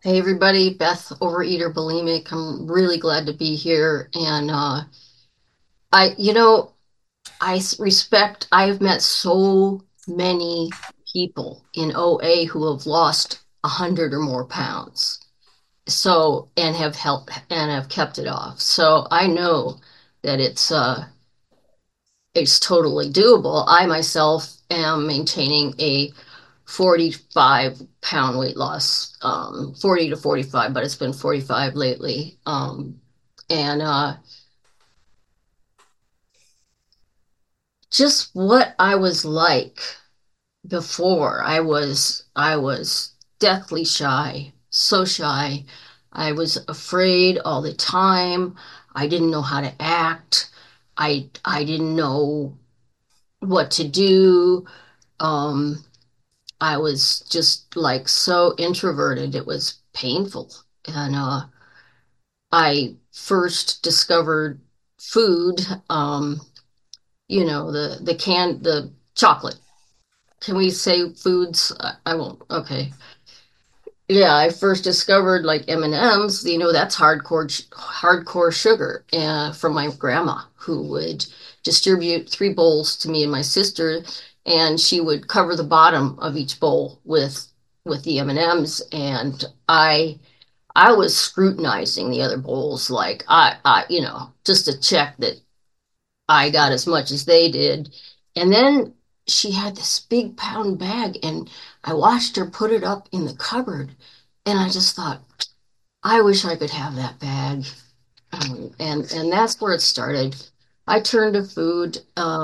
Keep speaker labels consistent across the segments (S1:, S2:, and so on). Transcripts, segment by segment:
S1: Hey everybody, Beth, Overeater Bulimic. I'm really glad to be here. And I, you know, respect, I've met so many people in OA who have lost 100 or more pounds. So, and have helped and have kept it off. So I know that it's totally doable. I myself am maintaining a 45 pound weight loss, 40 to 45, but it's been 45 lately. And Just what I was like before, I was deathly shy, so shy. I was afraid all the time. I didn't know how to act. I didn't know what to do. Um, I was just like so introverted. It was painful. And I first discovered food, the chocolate. Can we say foods? I won't. Okay. Yeah, I first discovered like M&Ms, that's hardcore sugar from my grandma who would distribute 3 bowls to me and my sister, and she would cover the bottom of each bowl with the M&Ms, and I was scrutinizing the other bowls like just to check that I got as much as they did. And then she had this big pound bag, and I watched her put it up in the cupboard. And I just thought, I wish I could have that bag. And that's where it started. I turned to food.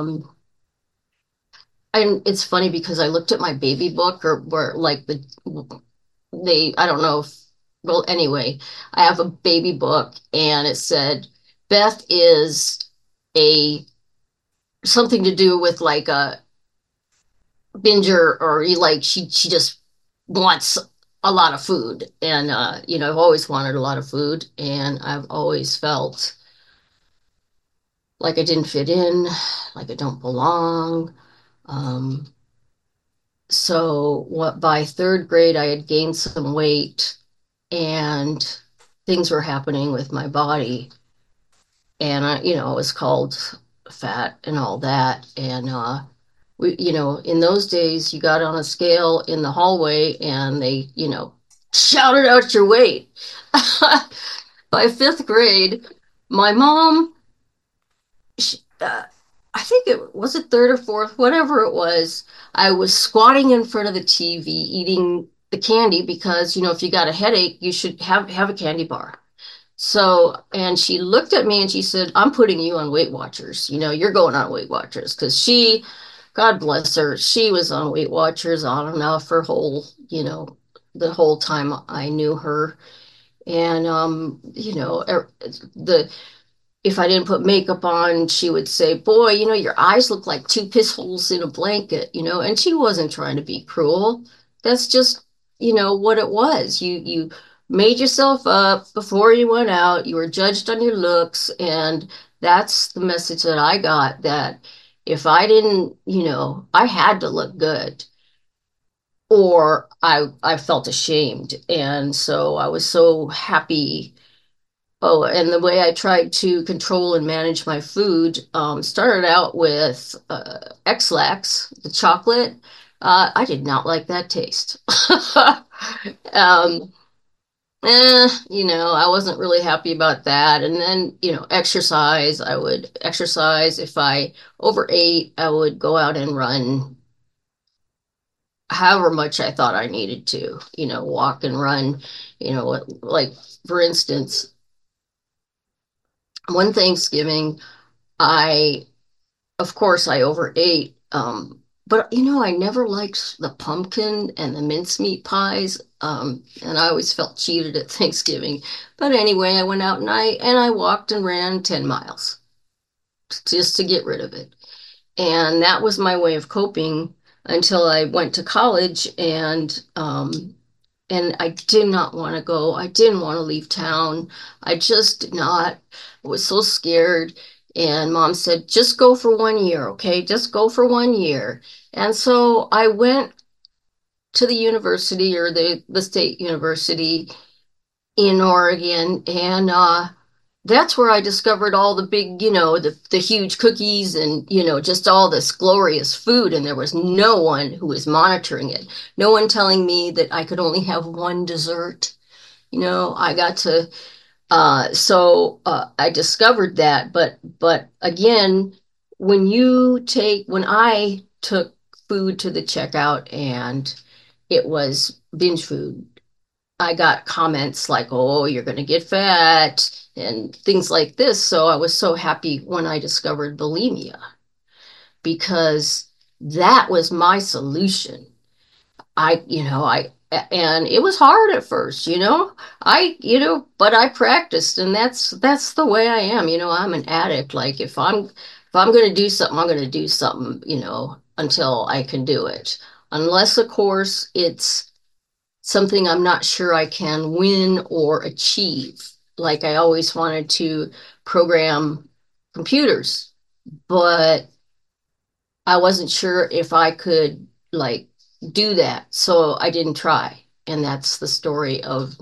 S1: And it's funny because I looked at my baby book or where like I don't know if, well, anyway, I have a baby book and it said, Beth is a something to do with like a binger or like she just wants a lot of food and I've always wanted a lot of food and I've always felt like I didn't fit in, like I don't belong. Um so what by third grade I had gained some weight and things were happening with my body, and it was called fat and all that. And in those days, you got on a scale in the hallway and they, shouted out your weight. By fifth grade, my mom, she, I think it was it third or fourth, whatever it was. I was squatting in front of the TV eating the candy because, if you got a headache, you should have a candy bar. So, and she looked at me and she said, I'm putting you on Weight Watchers. You're going on Weight Watchers because God bless her, she was on Weight Watchers on and off her the whole time I knew her. And, the, if I didn't put makeup on, she would say, boy, your eyes look like two piss holes in a blanket, and she wasn't trying to be cruel. That's just, what it was. You made yourself up before you went out. You were judged on your looks, and that's the message that I got, that if I didn't, I had to look good or I felt ashamed. And so I was so happy. Oh, and the way I tried to control and manage my food started out with X-Lax, the chocolate. I did not like that taste. um, I wasn't really happy about that. And then, exercise. I would exercise. If I overate, I would go out and run however much I thought I needed to, walk and run, like for instance, one Thanksgiving, I, of course, I overate. But I never liked the pumpkin and the mincemeat pies. And I always felt cheated at Thanksgiving. But anyway, I went out and I walked and ran 10 miles just to get rid of it. And that was my way of coping until I went to college, and I did not want to go. I didn't want to leave town. I just did not. I was so scared. And mom said, just go for 1 year, okay? Just go for 1 year. And so I went to the university or the state university, in Oregon, and that's where I discovered all the big, the huge cookies and, just all this glorious food. And there was no one who was monitoring it. No one telling me that I could only have one dessert. I got to, I discovered that. But again, when I took food to the checkout and it was binge food, I got comments like, oh, you're going to get fat and things like this. So I was so happy when I discovered bulimia because that was my solution. And it was hard at first, but I practiced and that's the way I am. I'm an addict. Like if I'm going to do something, I'm going to do something, until I can do it. Unless, of course, it's something I'm not sure I can win or achieve. Like I always wanted to program computers, but I wasn't sure if I could like do that. So I didn't try. And that's the story of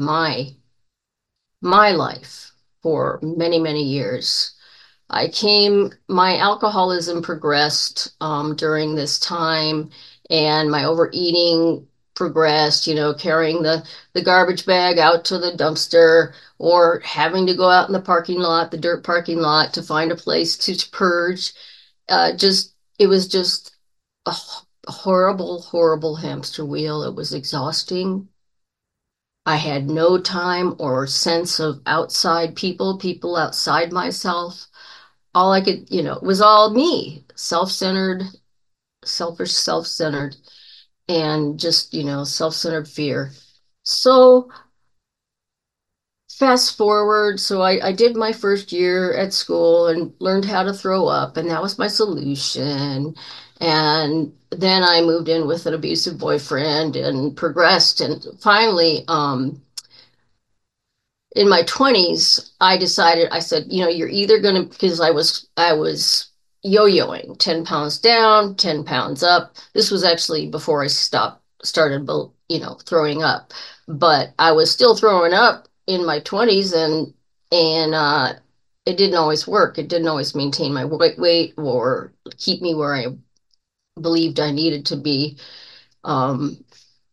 S1: my life for many, many years. My alcoholism progressed during this time, and my overeating progressed, carrying the garbage bag out to the dumpster or having to go out in the parking lot, the dirt parking lot, to find a place to purge. It was just a horrible, horrible hamster wheel. It was exhausting. I had no time or sense of outside people outside myself. All I could, it was all me, self-centered, selfish, self-centered, and just, self-centered fear. So fast forward, so I did my first year at school and learned how to throw up, and that was my solution. And then I moved in with an abusive boyfriend and progressed, and finally, in my 20s, I decided, I said, you're either going to, because I was yo-yoing 10 pounds down, 10 pounds up. This was actually before I started, throwing up, but I was still throwing up in my 20s, and it didn't always work. It didn't always maintain my weight or keep me where I believed I needed to be. Um,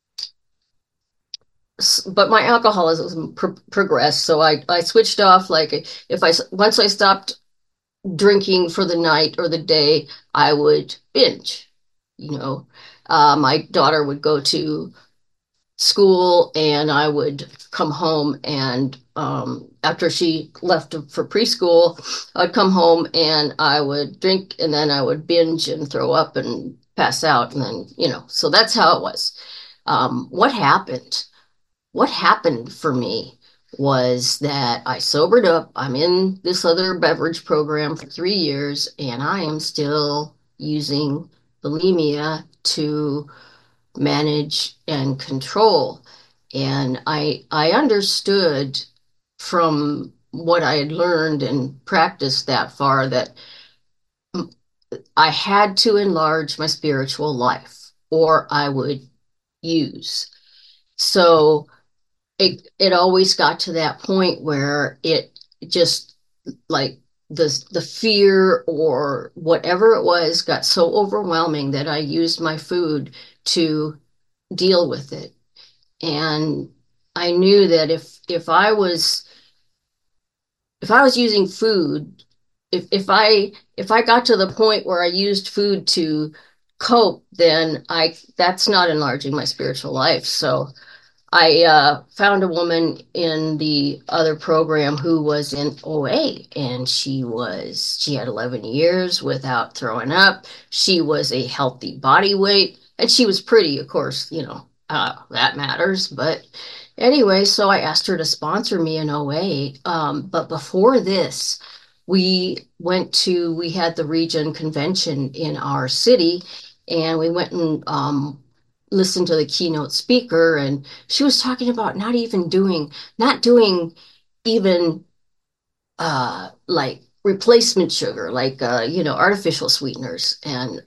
S1: but my alcoholism progressed, so I switched off. Like if I once I stopped drinking for the night or the day, I would binge. You know, my daughter would go to school, and I would come home, and after she left for preschool, I'd come home and I would drink, and then I would binge and throw up and pass out, and then so that's how it was. What happened? What happened for me was that I sobered up. I'm in this other beverage program for 3 years, and I am still using bulimia to manage and control. And I understood from what I had learned and practiced that far that I had to enlarge my spiritual life or I would use. So it always got to that point where it just like the fear or whatever it was got so overwhelming that I used my food to deal with it. And I knew that if I was using food, if I got to the point where I used food to cope, then I that's not enlarging my spiritual life. So I found a woman in the other program who was in OA, and she had 11 years without throwing up. She was a healthy body weight, and she was pretty, of course, that matters. But anyway, so I asked her to sponsor me in OA. But before this, we had the region convention in our city, and we went and listened to the keynote speaker, and she was talking about not doing even like replacement sugar, like artificial sweeteners. And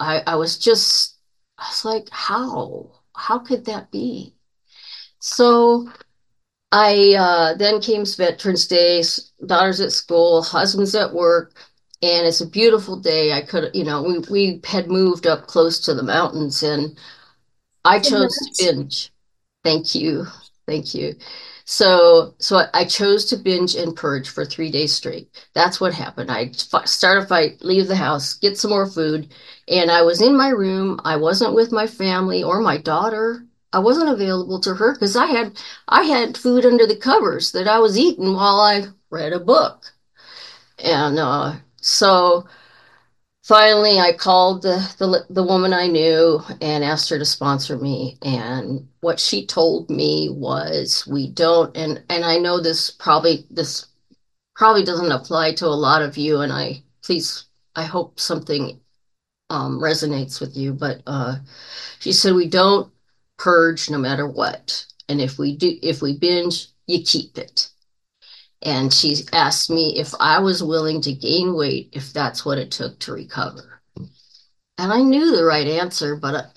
S1: I was like, how could that be? So then came Veterans Day, daughter's at school, husband's at work, and it's a beautiful day. I could, we had moved up close to the mountains, and I chose to
S2: Congrats.
S1: binge. Thank you. Thank you. So I chose to binge and purge for 3 days straight. That's what happened. Start a fight, leave the house, get some more food, and I was in my room. I wasn't with my family or my daughter. I wasn't available to her because I had food under the covers that I was eating while I read a book. And so finally, I called the woman I knew and asked her to sponsor me. And what she told me was, we don't, and I know this probably doesn't apply to a lot of you, and I hope something resonates with you. But she said we don't purge no matter what, and if we binge, you keep it. And she asked me if I was willing to gain weight if that's what it took to recover. And I knew the right answer,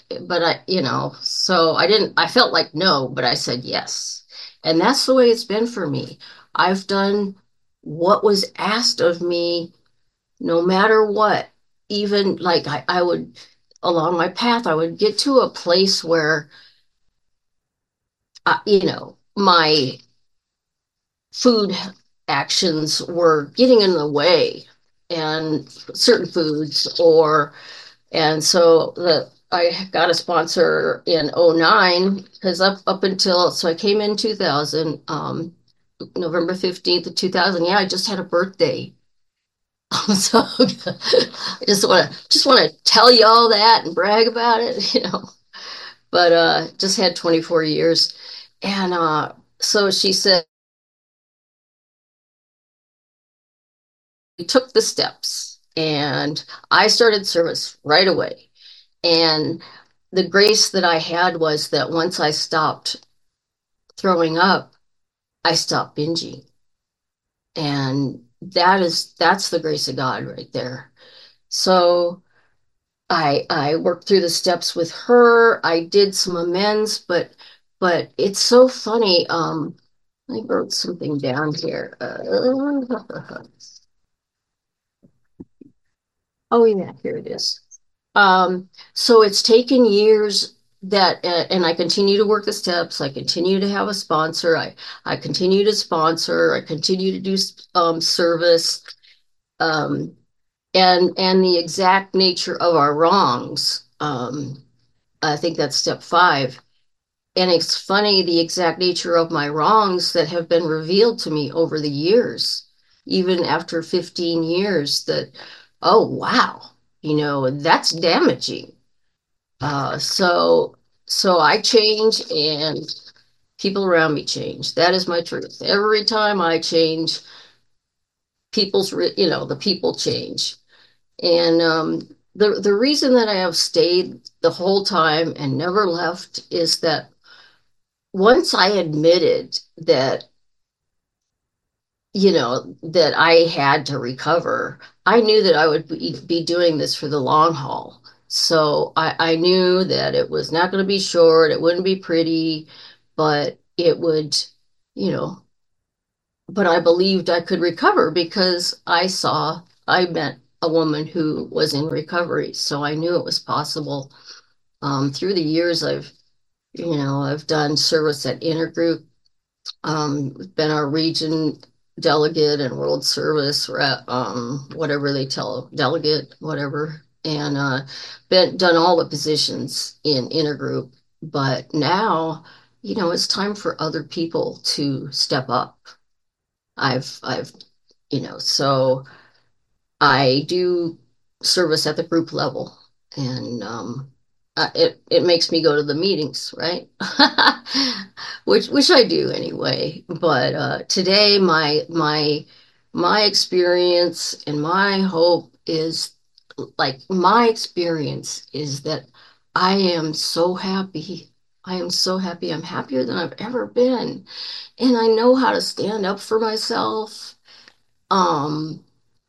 S1: so I felt like no, but I said yes. And that's the way it's been for me. I've done what was asked of me, no matter what. Even like I would, along my path, I would get to a place where, my food actions were getting in the way and certain foods or and so I got a sponsor in '09 because up until so I came in 2000, November 15th of 2000. Yeah, I just had a birthday. So I just want to tell you all that and brag about it. But just had 24 years. And so she said we took the steps and I started service right away. And the grace that I had was that once I stopped throwing up, I stopped binging. And that's the grace of God right there. So I worked through the steps with her. I did some amends, but it's so funny. I wrote something down here. Oh yeah, here it is. So it's taken years and I continue to work the steps. I continue to have a sponsor. I continue to sponsor. I continue to do service. Um, and the exact nature of our wrongs. I think that's step 5. And it's funny, the exact nature of my wrongs that have been revealed to me over the years, even after 15 years, that, oh, wow, that's damaging. Uh, so, so I change and people around me change. That is my truth. Every time I change, the people change. And the reason that I have stayed the whole time and never left is that once I admitted that I had to recover, I knew that I would be doing this for the long haul. So I knew that it was not going to be short, it wouldn't be pretty, but it would, you know, but I believed I could recover because I met a woman who was in recovery. So I knew it was possible. Through the years, I've done service at Intergroup, been our region delegate and world service rep, whatever they tell delegate, whatever, and been done all the positions in intergroup. But now, it's time for other people to step up. I've, so I do service at the group level, and it makes me go to the meetings, right? Which I do anyway. But today, my experience and my hope is like my experience is that I am so happy. I am so happy. I'm happier than I've ever been, and I know how to stand up for myself. Um,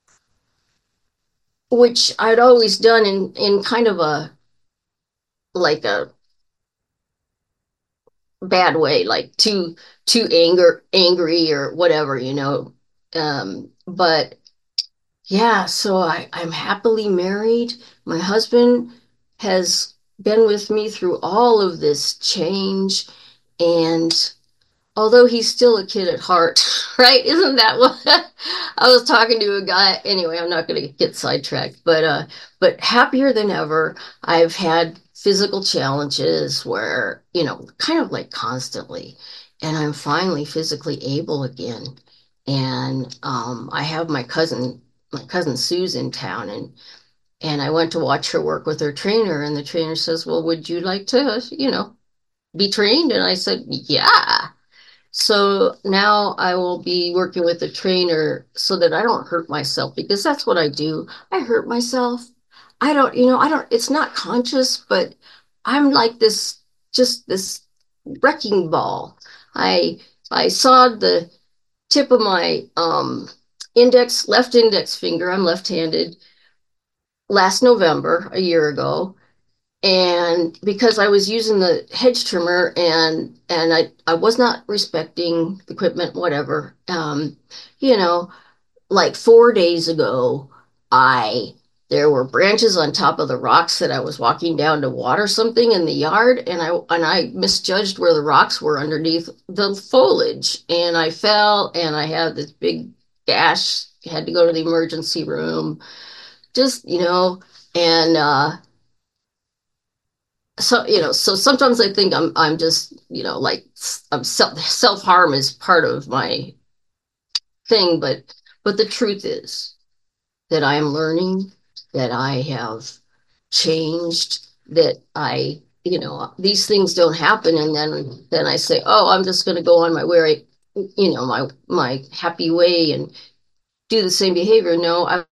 S1: which I'd always done in kind of a like a bad way, like too angry or whatever, you know. But yeah, so I'm happily married. My husband has been with me through all of this change, and although he's still a kid at heart, right? Isn't that what I was talking to a guy? Anyway, I'm not going to get sidetracked, but happier than ever. I've had physical challenges where, you know, kind of like constantly, and I'm finally physically able again. And I have my cousin Sue's in town, and I went to watch her work with her trainer, and the trainer says, "Well, would you like to, you know, be trained?" And I said, "Yeah." So now I will be working with a trainer so that I don't hurt myself because that's what I do. I hurt myself. I don't, you know, I don't, it's not conscious, but I'm like this, just this wrecking ball. I I sawed the tip of my left index finger, I'm left-handed, last November, a year ago, and because I was using the hedge trimmer and I was not respecting the equipment, whatever. You know, like 4 days ago, I there were branches on top of the rocks that I was walking down to water something in the yard, and I misjudged where the rocks were underneath the foliage, and I fell, and I had this big gash. Had to go to the emergency room. Just, you know, and so you know, so sometimes I think I'm just, you know, like I'm self harm is part of my thing, but the truth is that I am learning, that I have changed, that I, you know, these things don't happen, and then I say, oh, I'm just going to go on my way, you know, my happy way and do the same behavior. No, I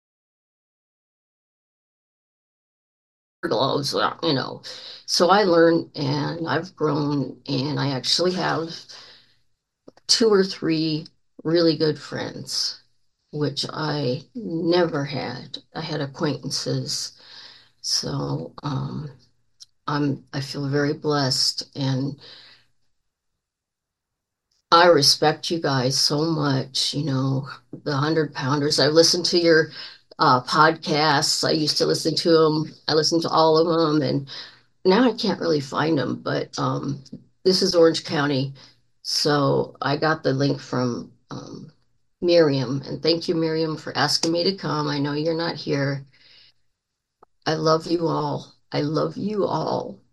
S1: gloves, you know. So I learned and I've grown, and I actually have two or three really good friends, which I never had. I had acquaintances. So I feel very blessed, and I respect you guys so much, you know, the 100 Pounders. I listened to your podcasts. I used to listen to them. I listened to all of them, and now I can't really find them, but this is Orange County. So I got the link from Miriam, and thank you, Miriam, for asking me to come. I know you're not here. I love you all. I love you all.